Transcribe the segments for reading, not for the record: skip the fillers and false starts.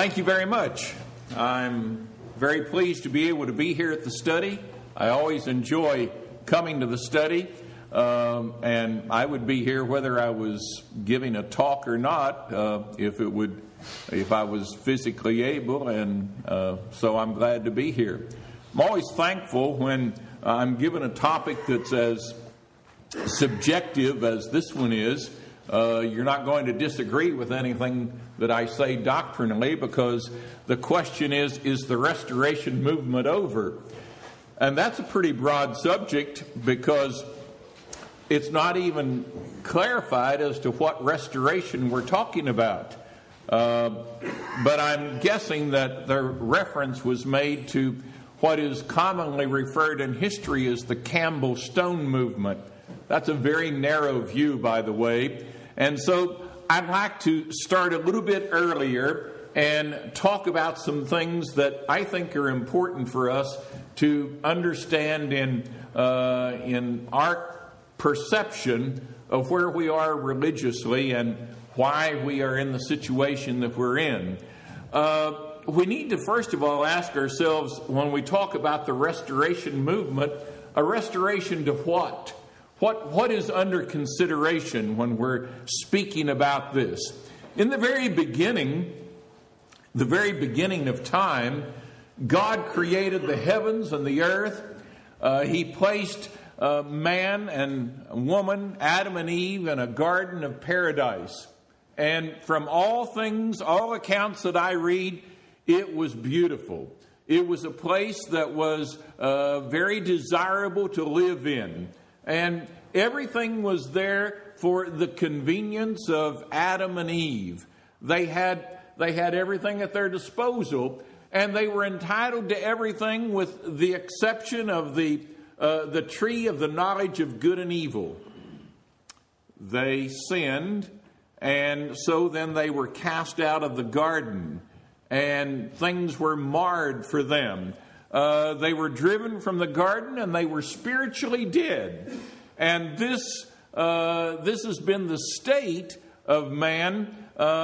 Thank you very much. I'm very pleased to be able to be here at the study. I always enjoy coming to the study, and I would be here whether I was giving a talk or not, if I was physically able, and so I'm glad to be here. I'm always thankful when I'm given a topic that's as subjective as this one is. You're not going to disagree with anything that I say doctrinally, because the question is the Restoration movement over? And that's a pretty broad subject, because it's not even clarified as to what restoration we're talking about. But I'm guessing that the reference was made to what is commonly referred in history as the Campbell Stone movement. That's a very narrow view, by the way. And so I'd like to start a little bit earlier and talk about some things that I think are important for us to understand in our perception of where we are religiously and why we are in the situation that we're in. We need to first of all ask ourselves, when we talk about the Restoration movement, a restoration to what? What is under consideration when we're speaking about this? In the very beginning of time, God created the heavens and the earth. He placed man and woman, Adam and Eve, in a garden of paradise. And from all accounts that I read, it was beautiful. It was a place that was very desirable to live in. And everything was there for the convenience of Adam and Eve. They had everything at their disposal, and they were entitled to everything with the exception of the tree of the knowledge of good and evil. They sinned, and so then they were cast out of the garden, and things were marred for them. They were driven from the garden, and they were spiritually dead. And this has been the state of man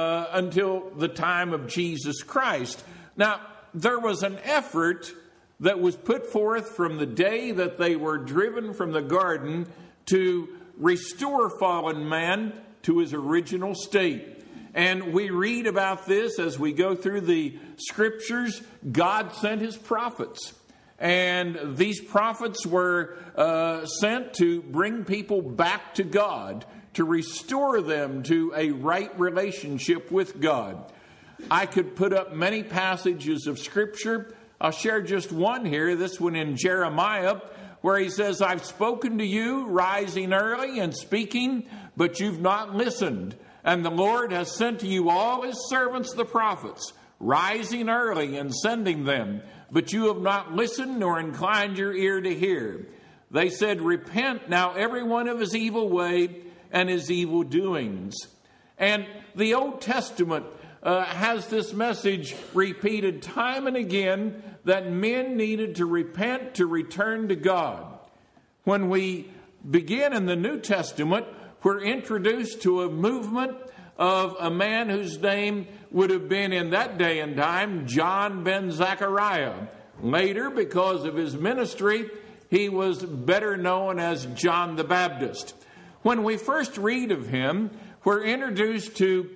until the time of Jesus Christ. Now, there was an effort that was put forth from the day that they were driven from the garden to restore fallen man to his original state. And we read about this as we go through the scriptures. God sent his prophets. And these prophets were sent to bring people back to God, to restore them to a right relationship with God. I could put up many passages of Scripture. I'll share just one here, this one in Jeremiah, where he says, I've spoken to you, rising early and speaking, but you've not listened. And the Lord has sent to you all his servants, the prophets, rising early and sending them. But you have not listened nor inclined your ear to hear. They said, repent now every one of his evil way and his evil doings. And the Old Testament has this message repeated time and again that men needed to repent, to return to God. When we begin in the New Testament, we're introduced to a movement of a man whose name would have been in that day and time John ben Zechariah. Later, because of his ministry, he was better known as John the Baptist. When we first read of him, we're introduced to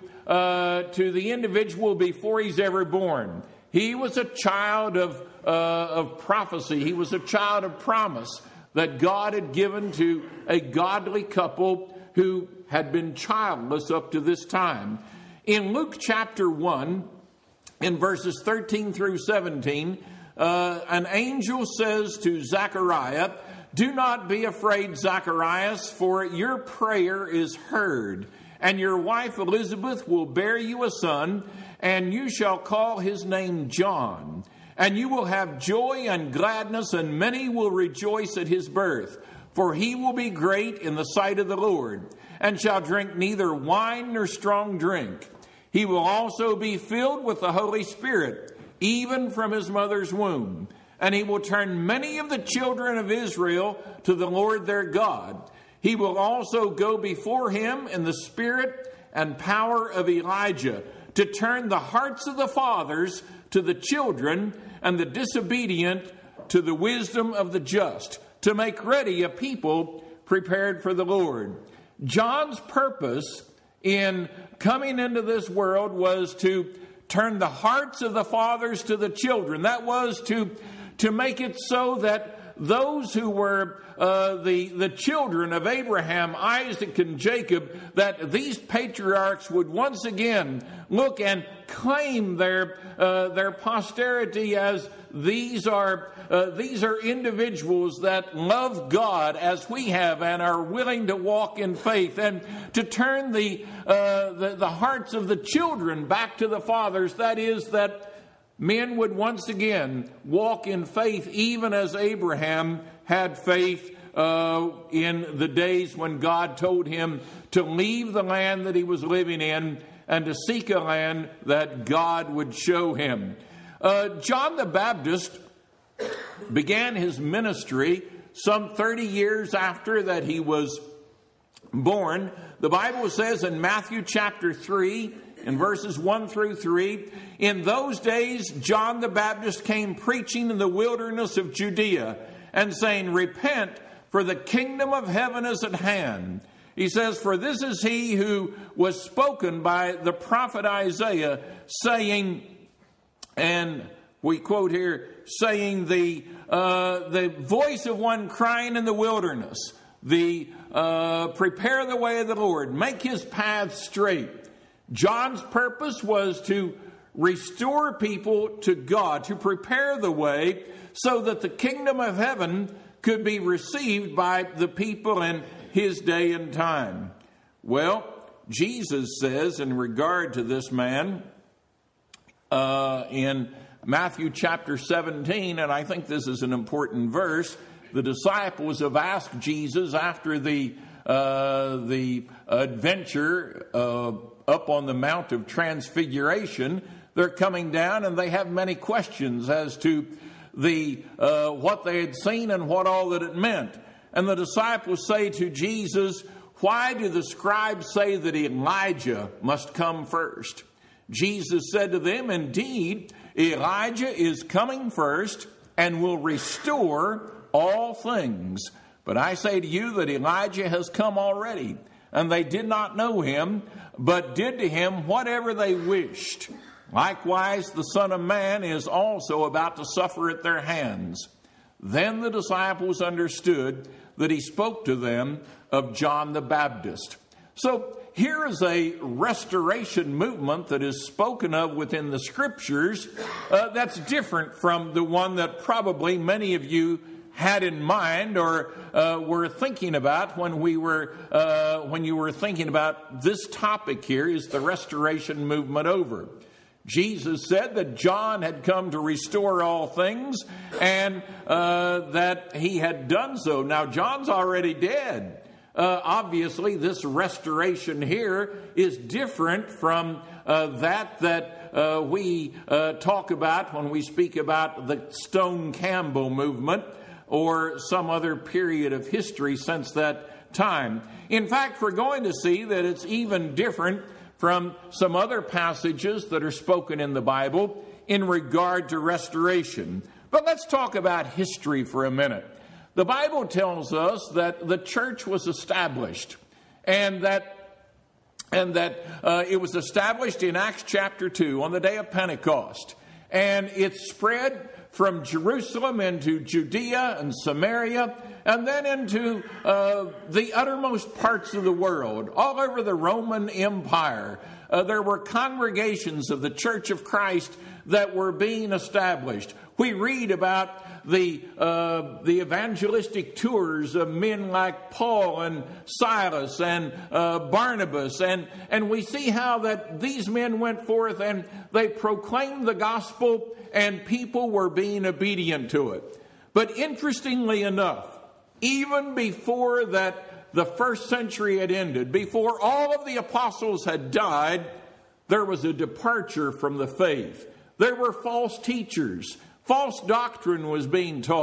the individual before he's ever born. He was a child of prophecy. He was a child of promise that God had given to a godly couple who had been childless up to this time. In Luke chapter 1, in verses 13 through 17, an angel says to Zechariah, do not be afraid, Zacharias, for your prayer is heard, and your wife Elizabeth will bear you a son, and you shall call his name John. And you will have joy and gladness, and many will rejoice at his birth. For he will be great in the sight of the Lord, and shall drink neither wine nor strong drink. He will also be filled with the Holy Spirit, even from his mother's womb. And he will turn many of the children of Israel to the Lord their God. He will also go before him in the spirit and power of Elijah, to turn the hearts of the fathers to the children, and the disobedient to the wisdom of the just, to make ready a people prepared for the Lord. John's purpose in coming into this world was to turn the hearts of the fathers to the children. That was to make it so that those who were the children of Abraham, Isaac, and Jacob, that these patriarchs would once again look and claim their posterity as these are individuals that love God as we have and are willing to walk in faith, and to turn the hearts of the children back to the fathers. That is, that men would once again walk in faith, even as Abraham had faith in the days when God told him to leave the land that he was living in and to seek a land that God would show him. John the Baptist began his ministry some 30 years after that he was born. The Bible says in Matthew chapter 3, in verses 1 through 3, in those days John the Baptist came preaching in the wilderness of Judea and saying, repent, for the kingdom of heaven is at hand. He says, for this is he who was spoken by the prophet Isaiah, saying, and we quote here, saying, the voice of one crying in the wilderness, prepare the way of the Lord, make his path straight. John's purpose was to restore people to God, to prepare the way so that the kingdom of heaven could be received by the people in his day and time. Well, Jesus says in regard to this man in Matthew chapter 17, and I think this is an important verse, the disciples have asked Jesus after the adventure up on the Mount of Transfiguration. They're coming down and they have many questions as to what they had seen and what all that it meant. And the disciples say to Jesus, why do the scribes say that Elijah must come first? Jesus said to them, indeed, Elijah is coming first and will restore all things. But I say to you that Elijah has come already, and they did not know him, but did to him whatever they wished. Likewise, the Son of Man is also about to suffer at their hands. Then the disciples understood that he spoke to them of John the Baptist. So here is a restoration movement that is spoken of within the Scriptures that's different from the one that probably many of you had in mind or were thinking about when you were thinking about this topic here. Is the restoration movement over? Jesus said that John had come to restore all things, and that he had done so. Now, John's already dead. Obviously, this restoration here is different from that we talk about when we speak about the Stone Campbell movement or some other period of history since that time. In fact, we're going to see that it's even different from some other passages that are spoken in the Bible in regard to restoration. But let's talk about history for a minute. The Bible tells us that the church was established, and that it was established in Acts chapter 2 on the day of Pentecost. And it spread from Jerusalem into Judea and Samaria, and then into the uttermost parts of the world, all over the Roman Empire. There were congregations of the Church of Christ that were being established. We read about the evangelistic tours of men like Paul and Silas and Barnabas, and we see how that these men went forth and they proclaimed the gospel, and people were being obedient to it. But interestingly enough, even before that the first century had ended, before all of the apostles had died, there was a departure from the faith. There were false teachers. False doctrine was being taught.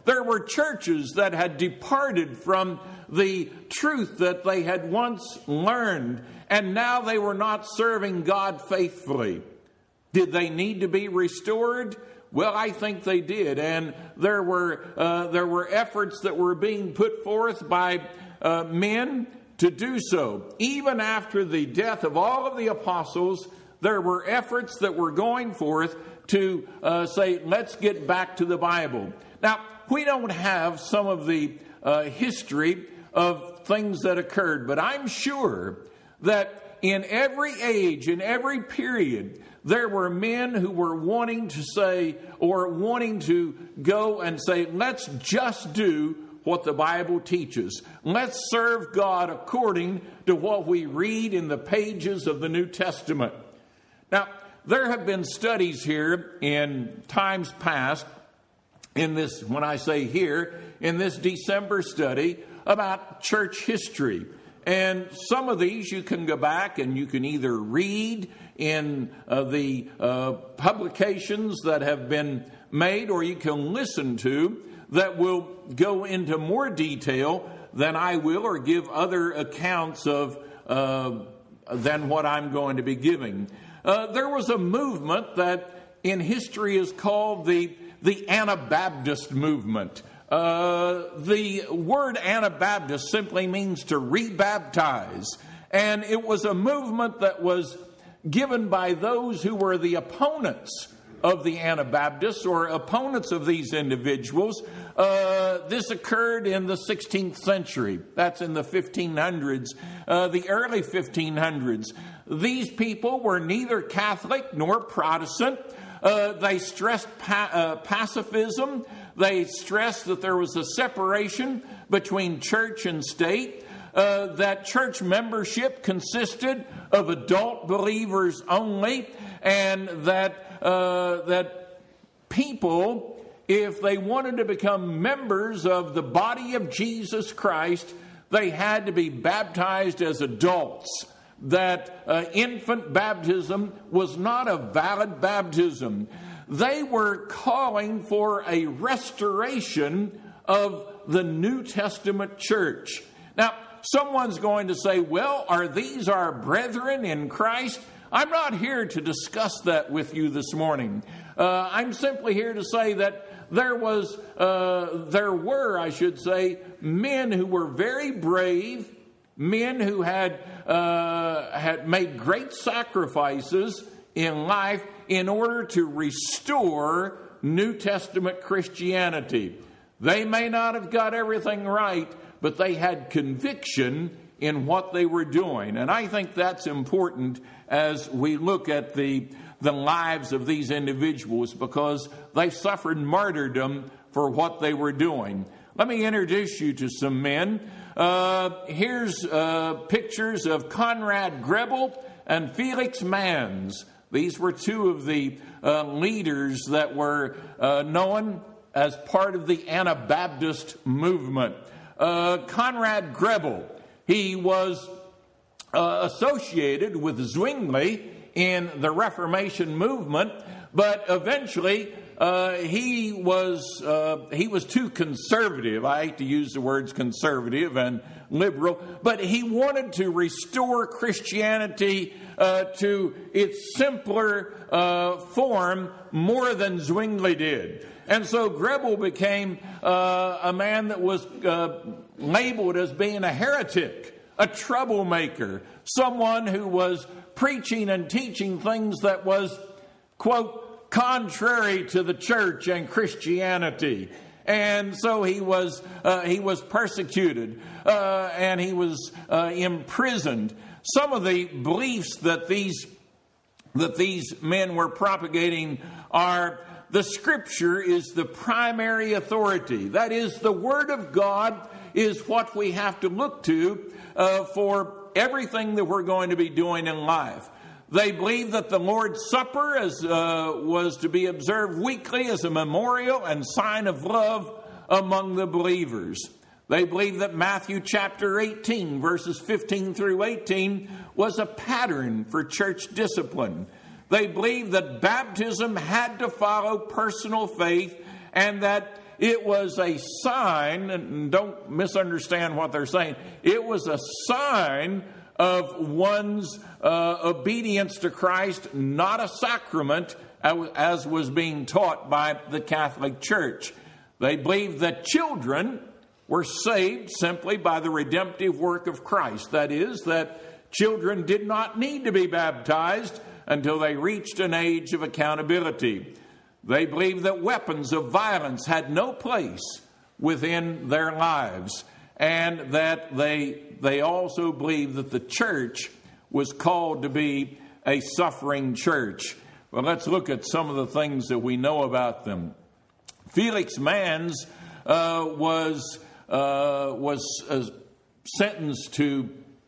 There were churches that had departed from the truth that they had once learned, and now they were not serving God faithfully. Did they need to be restored? Well, I think they did, and there were efforts that were being put forth by men to do so. Even after the death of all of the apostles, there were efforts that were going forth to say, let's get back to the Bible. Now, we don't have some of the history of things that occurred, but I'm sure that in every age, in every period, there were men who were wanting to say, or wanting to go and say, let's just do what the Bible teaches. Let's serve God according to what we read in the pages of the New Testament. Now, there have been studies here in times past, in this, when I say here, in this December study about church history. And some of these you can go back and you can either read in the publications that have been made, or you can listen to that will go into more detail than I will, or give other accounts of than what I'm going to be giving. There was a movement that in history is called the Anabaptist movement. The word Anabaptist simply means to rebaptize. And it was a movement that was given by those who were the opponents of the Anabaptists, or opponents of these individuals. This occurred in the 16th century. That's in the 1500s, the early 1500s. These people were neither Catholic nor Protestant. They stressed pacifism. They stressed that there was a separation between church and state, that church membership consisted of adult believers only, and that people, if they wanted to become members of the body of Jesus Christ, they had to be baptized as adults. That infant baptism was not a valid baptism. They were calling for a restoration of the New Testament church. Now, someone's going to say, well, are these our brethren in Christ? I'm not here to discuss that with you this morning. I'm simply here to say that there were, men who were very brave, men who had made great sacrifices in life in order to restore New Testament Christianity. They may not have got everything right, but they had conviction in what they were doing. And I think that's important as we look at the lives of these individuals, because they suffered martyrdom for what they were doing. Let me introduce you to some men. Here's pictures of Conrad Grebel and Felix Manz. These were two of the leaders that were known as part of the Anabaptist movement. Conrad Grebel, he was associated with Zwingli in the Reformation movement, but eventually he was too conservative. I hate to use the words conservative and liberal, but he wanted to restore Christianity to its simpler form more than Zwingli did. And so Grebel became a man that was labeled as being a heretic, a troublemaker, someone who was preaching and teaching things that was, quote, contrary to the church and Christianity. And so he was persecuted and he was imprisoned. Some of the beliefs that these men were propagating are: the Scripture is the primary authority. That is, the Word of God is what we have to look to for everything that we're going to be doing in life. They believe that the Lord's Supper was to be observed weekly as a memorial and sign of love among the believers. They believe that Matthew chapter 18, verses 15 through 18, was a pattern for church discipline. They believe that baptism had to follow personal faith, and that it was a sign, and don't misunderstand what they're saying, it was a sign of one's obedience to Christ, not a sacrament, as was being taught by the Catholic Church. They believed that children were saved simply by the redemptive work of Christ. That is, that children did not need to be baptized until they reached an age of accountability. They believed that weapons of violence had no place within their lives, and that they also believed that the church was called to be a suffering church. Well, let's look at some of the things that we know about them. Felix Manz was sentenced to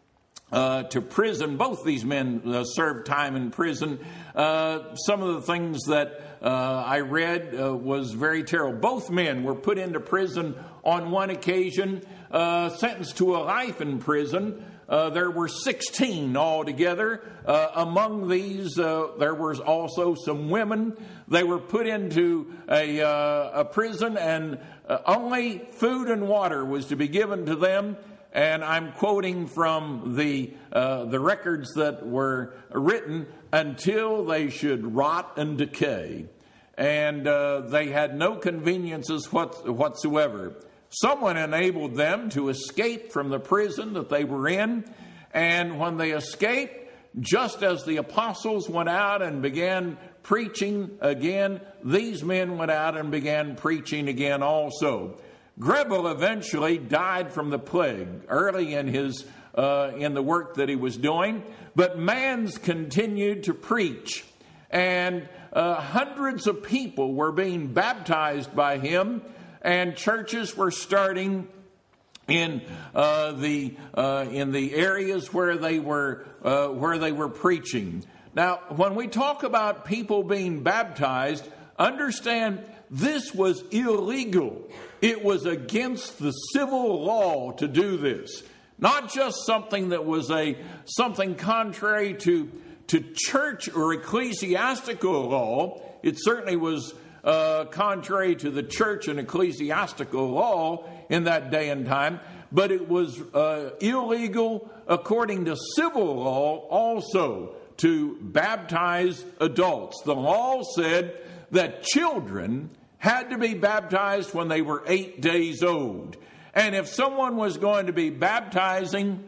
prison. Both these men served time in prison. Some of the things that I read was very terrible. Both men were put into prison on one occasion, sentenced to a life in prison. There were 16 altogether. Among these, there was also some women. They were put into a prison, and only food and water was to be given to them. And I'm quoting from the records that were written, until they should rot and decay. And they had no conveniences whatsoever. Someone enabled them to escape from the prison that they were in. And when they escaped, just as the apostles went out and began preaching again, these men went out and began preaching again also. Grebel eventually died from the plague early in his in the work that he was doing, but Manz continued to preach, and hundreds of people were being baptized by him, and churches were starting in the areas where they were preaching. Now, when we talk about people being baptized, understand this was illegal. It was against the civil law to do this. Not just something that was something contrary to church or ecclesiastical law. It certainly was contrary to the church and ecclesiastical law in that day and time. But it was illegal according to civil law also to baptize adults. The law said that children had to be baptized when they were 8 days old. And if someone was going to be baptizing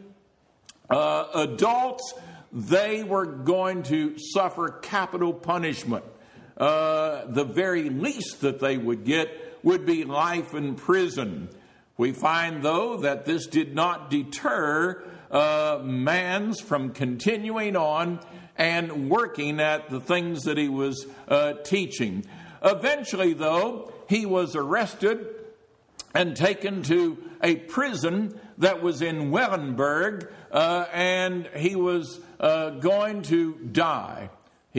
adults, they were going to suffer capital punishment. The very least that they would get would be life in prison. We find, though, that this did not deter Manz from continuing on and working at the things that he was teaching. Eventually, though, he was arrested and taken to a prison that was in Wellenberg, and he was going to die.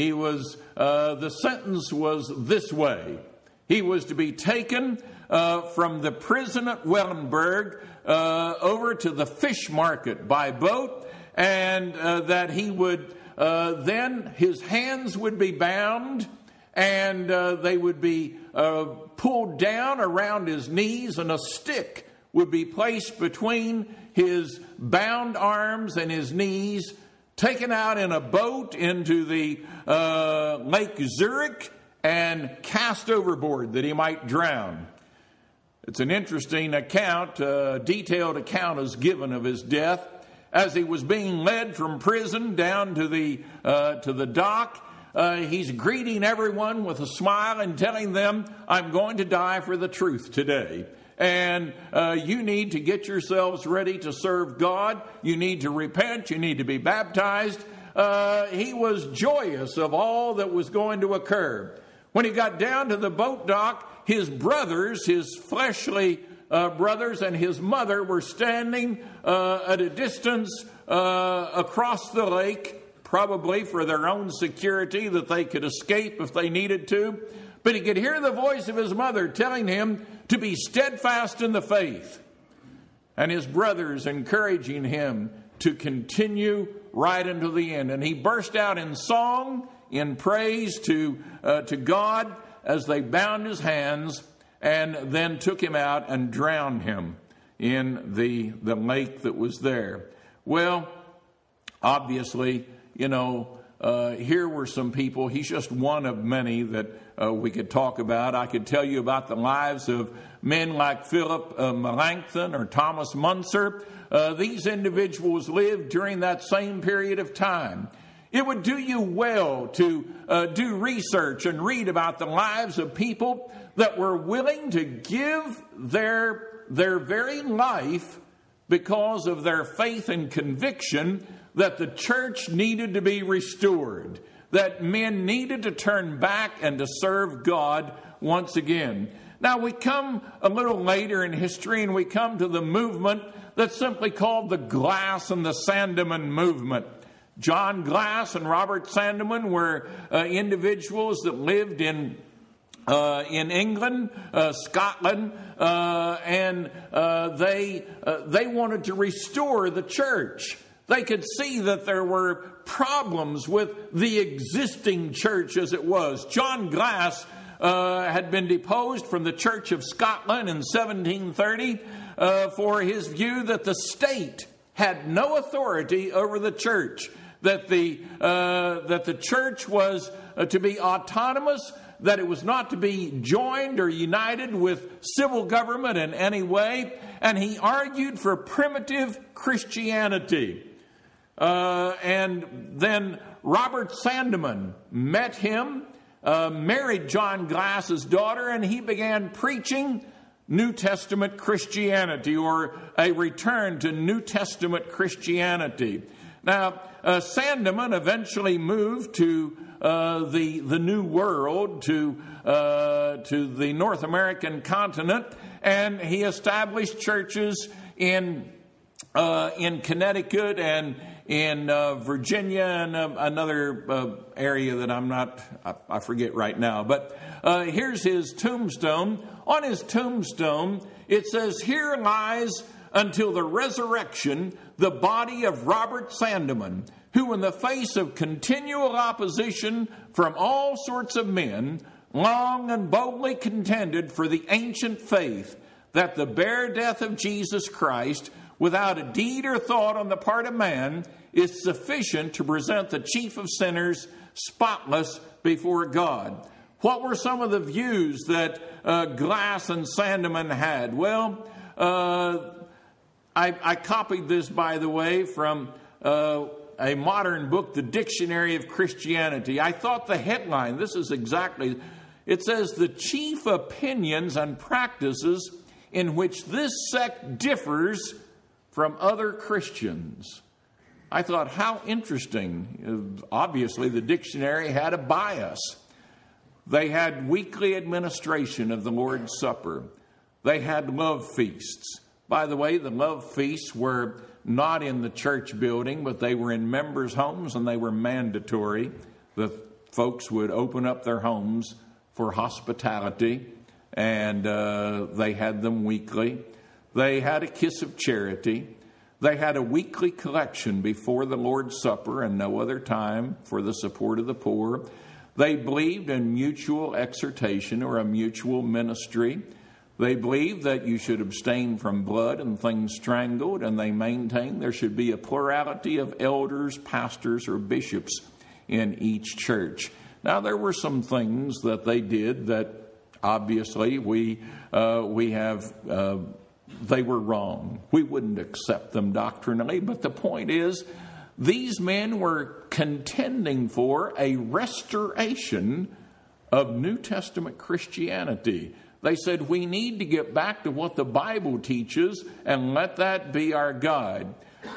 The sentence was this way. He was to be taken from the prison at Wellenberg over to the fish market by boat, and that he would then his hands would be bound, and they would be pulled down around his knees, and a stick would be placed between his bound arms and his knees, taken out in a boat into the Lake Zurich and cast overboard that he might drown. It's an interesting account, a detailed account is given of his death. As he was being led from prison down to the dock, he's greeting everyone with a smile and telling them, "I'm going to die for the truth today. And you need to get yourselves ready to serve God. You need to repent. You need to be baptized." He was joyous of all that was going to occur. When he got down to the boat dock, his brothers, his fleshly brothers, and his mother were standing at a distance across the lake, probably for their own security, that they could escape if they needed to. But he could hear the voice of his mother telling him to be steadfast in the faith, and his brothers encouraging him to continue right until the end. And he burst out in song, in praise to God, as they bound his hands and then took him out and drowned him in the lake that was there. Well, obviously, here were some people. He's just one of many that we could talk about. I could tell you about the lives of men like Philip Melanchthon or Thomas Munzer. These individuals lived during that same period of time. It would do you well to do research and read about the lives of people that were willing to give their very life because of their faith and conviction that the church needed to be restored, that men needed to turn back and to serve God once again. Now we come a little later in history and we come to the movement that's simply called the Glass and the Sandeman movement. John Glass and Robert Sandeman were individuals that lived in England, Scotland, and they wanted to restore the church. They could see that there were problems with the existing church as it was. John Glass had been deposed from the Church of Scotland in 1730 for his view that the state had no authority over the church, that the church was to be autonomous, that it was not to be joined or united with civil government in any way, and he argued for primitive Christianity. And then Robert Sandeman met him, married John Glass's daughter, and he began preaching New Testament Christianity, or a return to New Testament Christianity. Now, Sandeman eventually moved to the New World, to the North American continent, and he established churches in Connecticut and in Virginia and another area that I forget right now. But here's his tombstone. On his tombstone, it says, "Here lies until the resurrection the body of Robert Sandeman, who in the face of continual opposition from all sorts of men, long and boldly contended for the ancient faith, that the bare death of Jesus Christ, without a deed or thought on the part of man, is sufficient to present the chief of sinners spotless before God." What were some of the views that Glass and Sandeman had? Well, I copied this, by the way, from a modern book, The Dictionary of Christianity. I thought the headline, it says, "The chief opinions and practices in which this sect differs from other Christians." I thought, how interesting. Obviously, the dictionary had a bias. They had weekly administration of the Lord's Supper. They had love feasts. By the way, the love feasts were not in the church building, but they were in members' homes, and they were mandatory. The folks would open up their homes for hospitality, and they had them weekly. They had a kiss of charity. They had a weekly collection before the Lord's Supper and no other time for the support of the poor. They believed in mutual exhortation, or a mutual ministry. They believed that you should abstain from blood and things strangled, and they maintained there should be a plurality of elders, pastors, or bishops in each church. Now, there were some things that they did that obviously they were wrong. We wouldn't accept them doctrinally, but the point is, these men were contending for a restoration of New Testament Christianity. They said, we need to get back to what the Bible teaches and let that be our guide.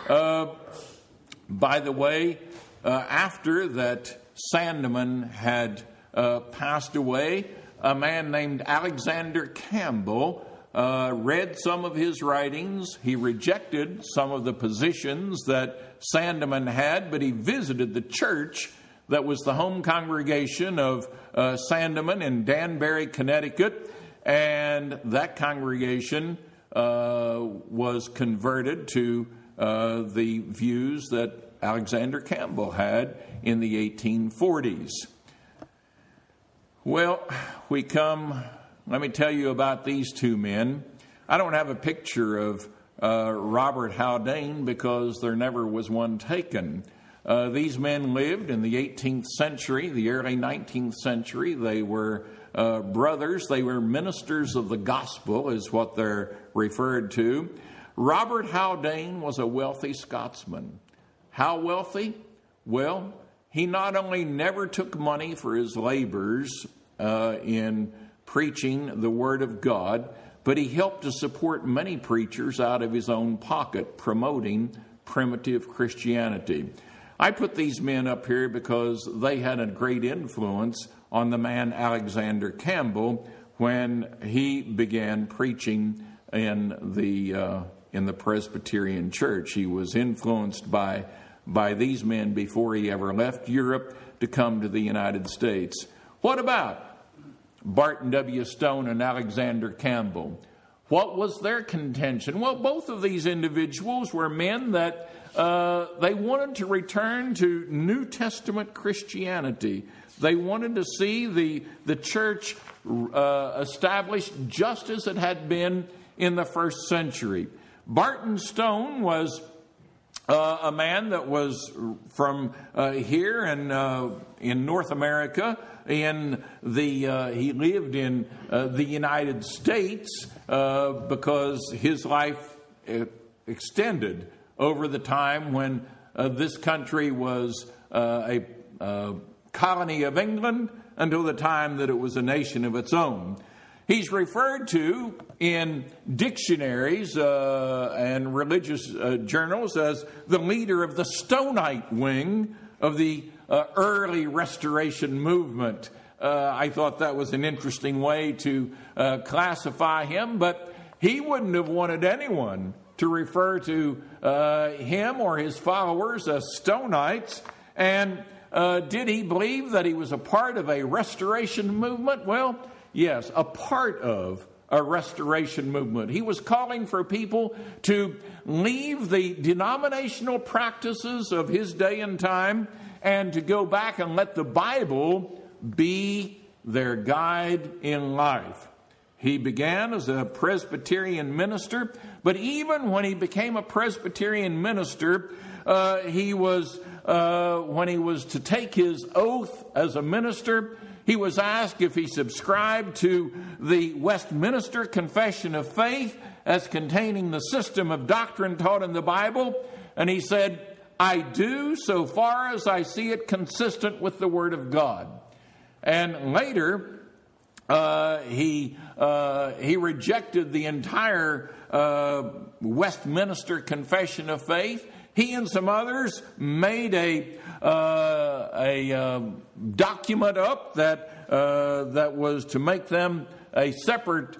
By the way, after that Sandeman had passed away, a man named Alexander Campbell read some of his writings. He rejected some of the positions that Sandeman had, but he visited the church that was the home congregation of Sandeman in Danbury, Connecticut, and that congregation was converted to the views that Alexander Campbell had in the 1840s. Well, we come let me tell you about these two men. I don't have a picture of Robert Haldane because there never was one taken. These men lived in the 18th century, the early 19th century. They were brothers. They were ministers of the gospel, is what they're referred to. Robert Haldane was a wealthy Scotsman. How wealthy? Well, he not only never took money for his labors in preaching the Word of God, but he helped to support many preachers out of his own pocket, promoting primitive Christianity. I put these men up here because they had a great influence on the man Alexander Campbell when he began preaching in the Presbyterian Church. He was influenced by these men before he ever left Europe to come to the United States. What about Barton W. Stone and Alexander Campbell? What was their contention? Well, both of these individuals were men that they wanted to return to New Testament Christianity. They wanted to see the church established just as it had been in the first century. Barton Stone was a man that was from here in North America. He lived in the United States because his life extended over the time when this country was a colony of England until the time that it was a nation of its own. He's referred to in dictionaries and religious journals as the leader of the Stonite wing of the early Restoration movement. I thought that was an interesting way to classify him, but he wouldn't have wanted anyone to refer to him or his followers as Stonites. And did he believe that he was a part of a Restoration movement? Well, yes, a part of a Restoration movement. He was calling for people to leave the denominational practices of his day and time and to go back and let the Bible be their guide in life. He began as a Presbyterian minister, but even when he became a Presbyterian minister, when he was to take his oath as a minister, he was asked if he subscribed to the Westminster Confession of Faith as containing the system of doctrine taught in the Bible, and he said, "I do so far as I see it consistent with the Word of God." And later, he rejected the entire Westminster Confession of Faith. He and some others made a document up that was to make them a separate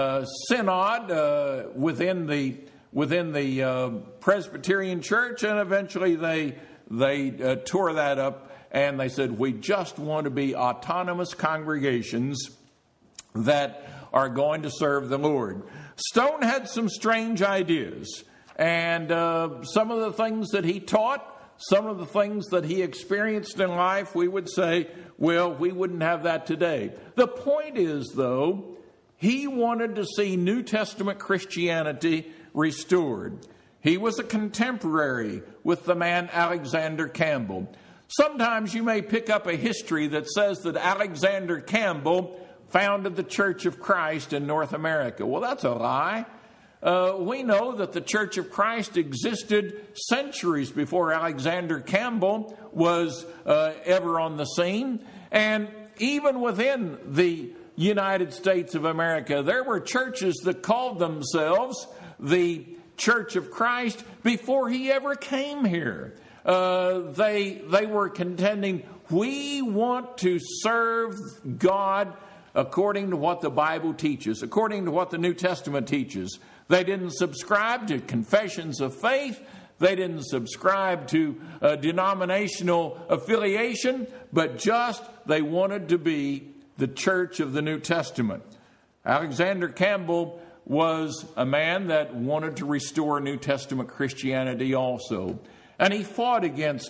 synod within the Presbyterian Church, and eventually they tore that up and they said, "We just want to be autonomous congregations that are going to serve the Lord." Stone had some strange ideas, and some of the things that he taught, some of the things that he experienced in life, we would say, well, we wouldn't have that today. The point is, though, he wanted to see New Testament Christianity restored. He was a contemporary with the man Alexander Campbell. Sometimes you may pick up a history that says that Alexander Campbell founded the Church of Christ in North America. Well, that's a lie. We know that the Church of Christ existed centuries before Alexander Campbell was ever on the scene. And even within the United States of America, there were churches that called themselves the Church of Christ before he ever came here. They were contending, we want to serve God according to what the Bible teaches, according to what the New Testament teaches. They didn't subscribe to confessions of faith. They didn't subscribe to denominational affiliation, but just they wanted to be the church of the New Testament. Alexander Campbell was a man that wanted to restore New Testament Christianity also. And he fought against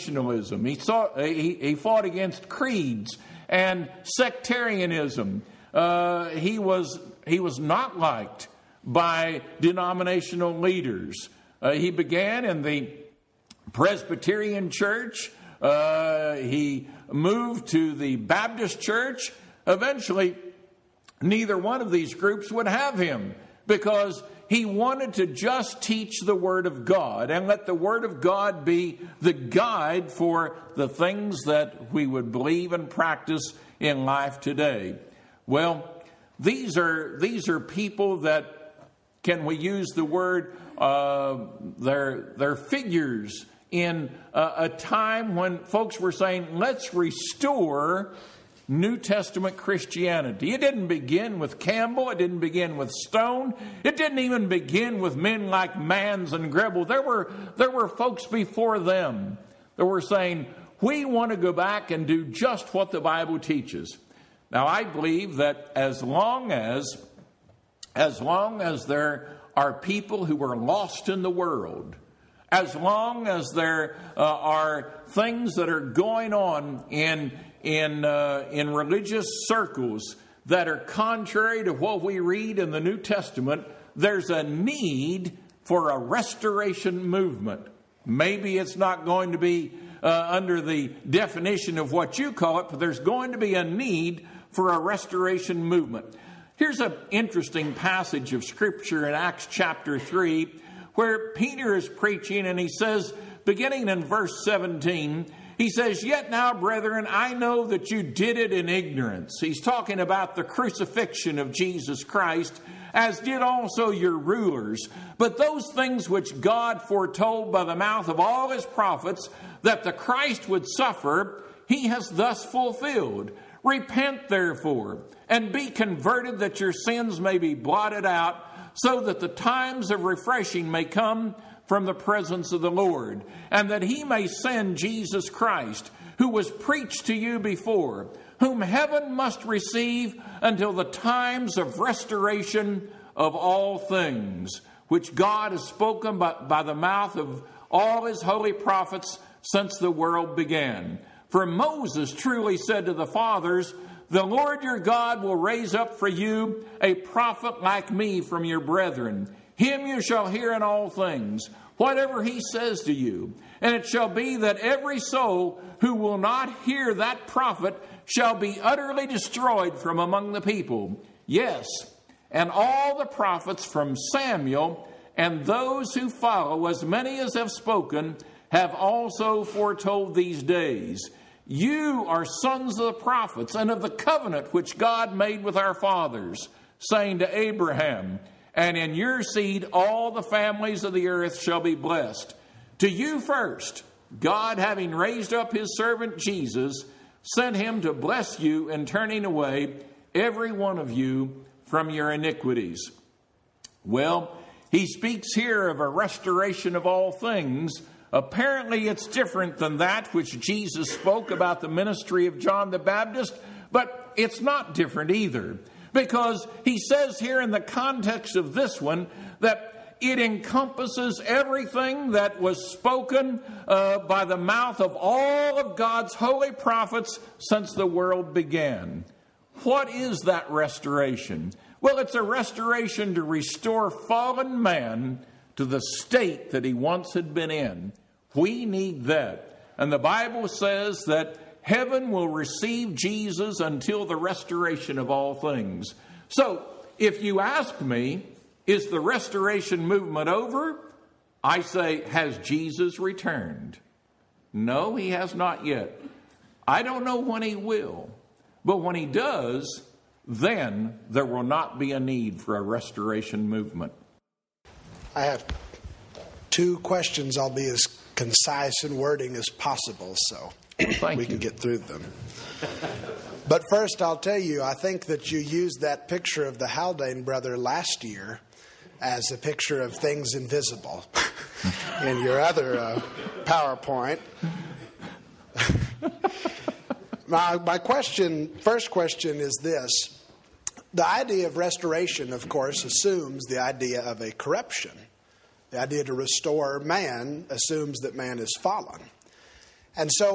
denominationalism. He fought against creeds and sectarianism. he was not liked by denominational leaders. He began in the Presbyterian Church. He moved to the Baptist Church. Eventually, neither one of these groups would have him because he wanted to just teach the Word of God and let the Word of God be the guide for the things that we would believe and practice in life today. Well, these are people that, can we use the word, they're figures in a time when folks were saying, let's restore New Testament Christianity. It didn't begin with Campbell. It didn't begin with Stone. It didn't even begin with men like Mans and Grebel. There were folks before them that were saying, we want to go back and do just what the Bible teaches. Now, I believe that as long as there are people who are lost in the world, as long as there are things that are going on in religious circles that are contrary to what we read in the New Testament, there's a need for a restoration movement. Maybe it's not going to be under the definition of what you call it, but there's going to be a need for a restoration movement. Here's an interesting passage of Scripture in Acts chapter 3, where Peter is preaching, and he says, beginning in verse 17, he says, "Yet now, brethren, I know that you did it in ignorance." He's talking about the crucifixion of Jesus Christ, as did also your rulers. "But those things which God foretold by the mouth of all his prophets, that the Christ would suffer, he has thus fulfilled. Repent, therefore, and be converted, that your sins may be blotted out, so that the times of refreshing may come from the presence of the Lord, and that he may send Jesus Christ, who was preached to you before, whom heaven must receive until the times of restoration of all things, which God has spoken by the mouth of all his holy prophets since the world began. For Moses truly said to the fathers, the Lord your God will raise up for you a prophet like me from your brethren. Him you shall hear in all things, whatever he says to you. And it shall be that every soul who will not hear that prophet shall be utterly destroyed from among the people. Yes, and all the prophets from Samuel and those who follow, as many as have spoken, have also foretold these days. You are sons of the prophets and of the covenant which God made with our fathers, saying to Abraham, and in your seed all the families of the earth shall be blessed. To you first, God, having raised up his servant Jesus, sent him to bless you in turning away every one of you from your iniquities. Well, he speaks here of a restoration of all things. Apparently, it's different than that which Jesus spoke about the ministry of John the Baptist, but it's not different either, because he says here in the context of this one that it encompasses everything that was spoken by the mouth of all of God's holy prophets since the world began. What is that restoration? Well, it's a restoration to restore fallen man to the state that he once had been in. We need that. And the Bible says that heaven will receive Jesus until the restoration of all things. So, if you ask me, is the restoration movement over? I say, has Jesus returned? No, he has not yet. I don't know when he will. But when he does, then there will not be a need for a restoration movement. I have two questions. I'll be as concise in wording as possible, so we can get through them. But first, I'll tell you, I think that you used that picture of the Haldane brother last year as a picture of things invisible in your other PowerPoint. My first question is this. The idea of restoration, of course, assumes the idea of a corruption. The idea to restore man assumes that man is fallen. And so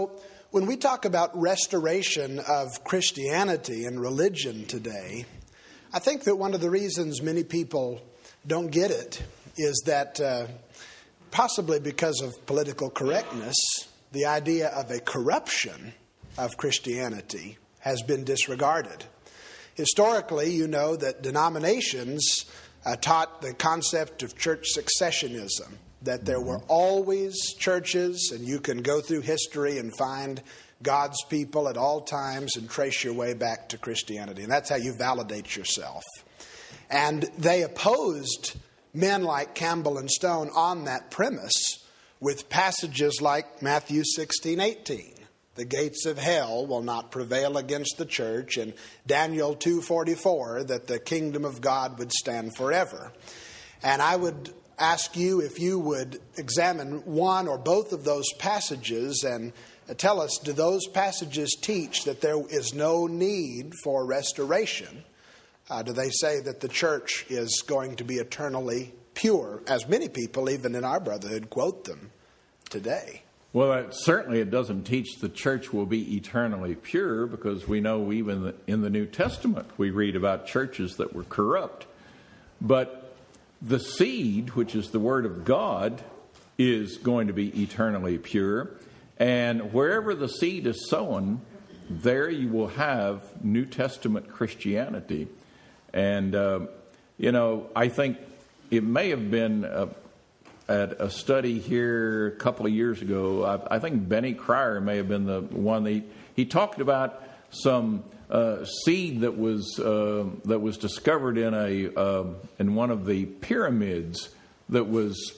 when we talk about restoration of Christianity and religion today, I think that one of the reasons many people don't get it is that possibly because of political correctness, the idea of a corruption of Christianity has been disregarded. Historically, you know that denominations taught the concept of church successionism, that there were always churches, and you can go through history and find God's people at all times and trace your way back to Christianity. And that's how you validate yourself. And they opposed men like Campbell and Stone on that premise with passages like Matthew 16:18. The gates of hell will not prevail against the church, and Daniel 2:44, that the kingdom of God would stand forever. And I would ask you if you would examine one or both of those passages and tell us, do those passages teach that there is no need for restoration? Do they say that the church is going to be eternally pure, as many people, even in our brotherhood, quote them today? Well, certainly it doesn't teach the church will be eternally pure, because we know even in the New Testament we read about churches that were corrupt. But the seed, which is the Word of God, is going to be eternally pure. And wherever the seed is sown, there you will have New Testament Christianity. And, I think it may have been at a study here a couple of years ago. I think Benny Cryer may have been the one. He talked about some seed that was discovered in one of the pyramids that was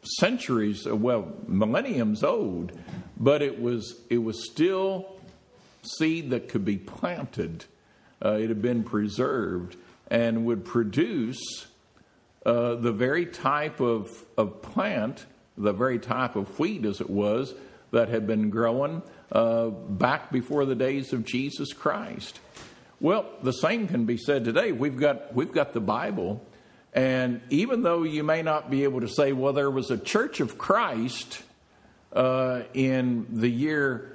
millenniums old, but it was still seed that could be planted. It had been preserved and would produce the very type of plant, the very type of wheat, as it was, that had been growing back before the days of Jesus Christ. Well, the same can be said today. We've got the Bible, and even though you may not be able to say, well, there was a Church of Christ in the year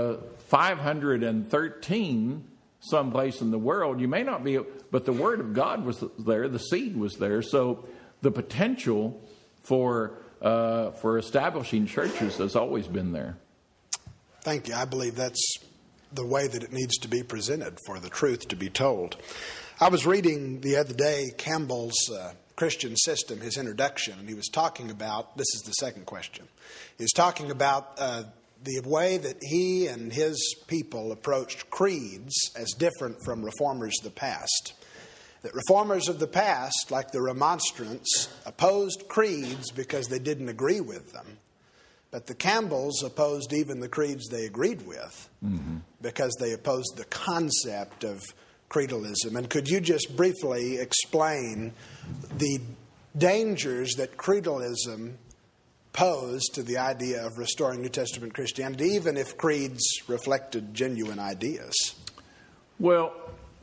513 someplace in the world, you may not be, but the Word of God was there, the seed was there, so the potential for establishing churches has always been there. Thank you. I believe that's the way that it needs to be presented for the truth to be told. I was reading the other day Campbell's Christian System, his introduction, and he was talking about, this is the second question, he was talking about the way that he and his people approached creeds as different from reformers of the past. That reformers of the past, like the Remonstrants, opposed creeds because they didn't agree with them. But the Campbells opposed even the creeds they agreed with because they opposed the concept of creedalism. And could you just briefly explain the dangers that creedalism posed to the idea of restoring New Testament Christianity, even if creeds reflected genuine ideas? Well,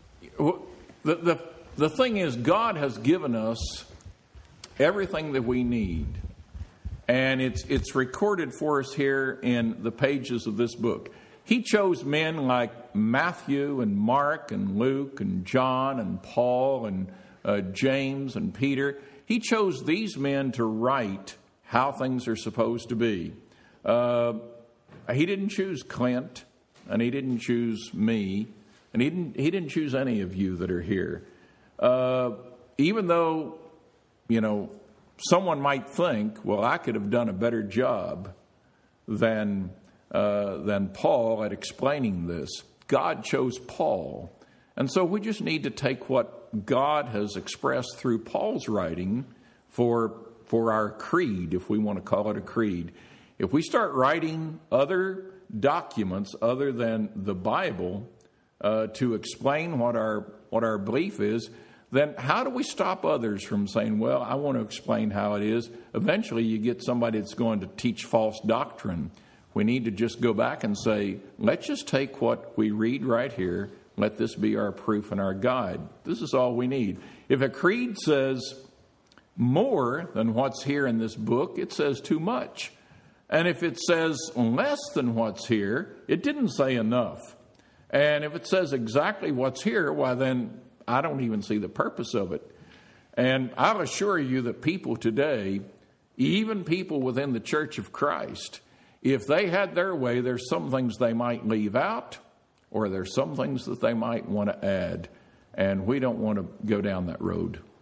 the thing is, God has given us everything that we need. And it's recorded for us here in the pages of this book. He chose men like Matthew and Mark and Luke and John and Paul and James and Peter. He chose these men to write how things are supposed to be. He didn't choose Clint, and he didn't choose me, and he didn't choose any of you that are here. Even though, someone might think, well, I could have done a better job than Paul at explaining this. God chose Paul. And so we just need to take what God has expressed through Paul's writing for our creed, if we want to call it a creed. If we start writing other documents other than the Bible to explain what our belief is, then how do we stop others from saying, well, I want to explain how it is? Eventually you get somebody that's going to teach false doctrine. We need to just go back and say, let's just take what we read right here. Let this be our proof and our guide. This is all we need. If a creed says more than what's here in this book, it says too much. And if it says less than what's here, it didn't say enough. And if it says exactly what's here, why then I don't even see the purpose of it. And I'll assure you that people today, even people within the Church of Christ, if they had their way, there's some things they might leave out, or there's some things that they might want to add. And we don't want to go down that road.